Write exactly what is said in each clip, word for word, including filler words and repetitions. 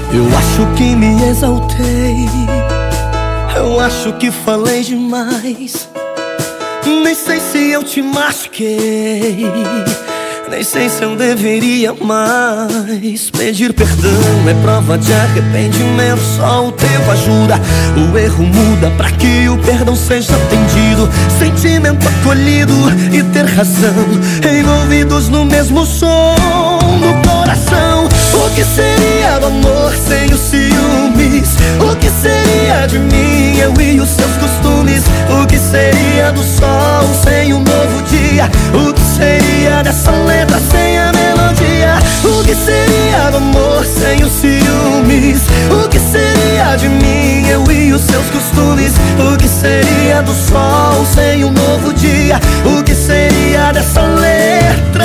Eu acho que me exaltei, eu acho que falei demais. Nem sei se eu te machuquei, nem sei se eu deveria mais. Pedir perdão é prova de arrependimento, só o tempo ajuda. O erro muda pra que o perdão seja atendido. Sentimento acolhido e ter razão, envolvidos no mesmo som do coração. O que seria do amor sem os ciúmes? O que seria de mim, eu e os seus costumes? O que seria do sol sem um novo dia? O que seria dessa letra sem a melodia? O que seria do amor sem os ciúmes? O que seria de mim, eu e os seus costumes? O que seria do sol sem um novo dia? O que seria dessa letra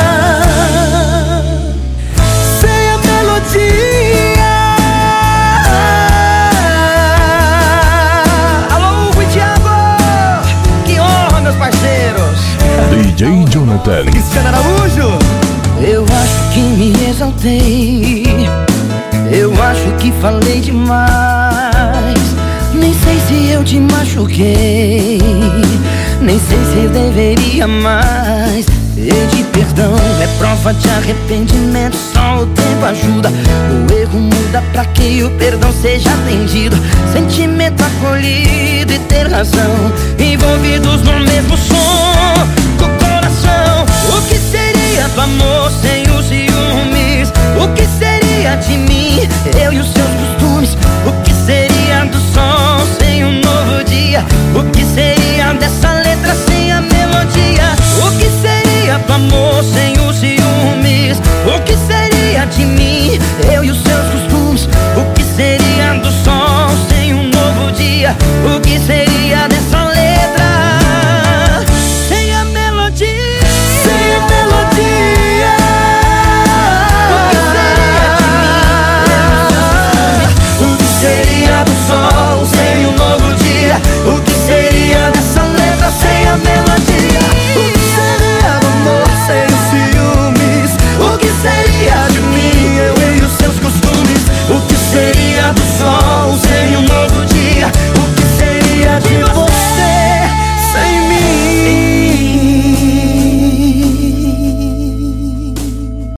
sem a melodia? Alô, Hugo e Thiago, que honra, meus parceiros. D J Jonathan, Cristiano Araújo. Eu acho que me exaltei, eu acho que falei demais. Nem sei se eu te machuquei, nem sei se eu deveria mais. Pedir perdão é prova de arrependimento, só o tempo ajuda. O erro muda pra que o perdão seja atendido. Sentimento acolhido e ter razão, envolvidos no mesmo som do coração. O que seria do amor sem os ciúmes? O que seria de mim, eu e os seus costumes? O que seria do sol sem um novo dia? O que seria dessa letra sem a melodia? O que seria do amor sem os ciúmes? O que seria de mim, eu e os seus